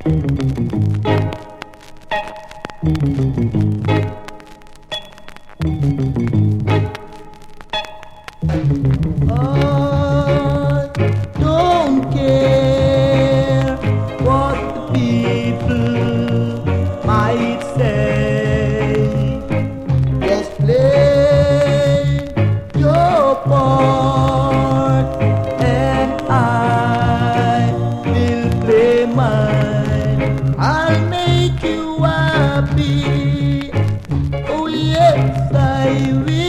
I don't care what the people might say. Just play your part, and I will play mine. I'll make you happy. Oh yes, I will.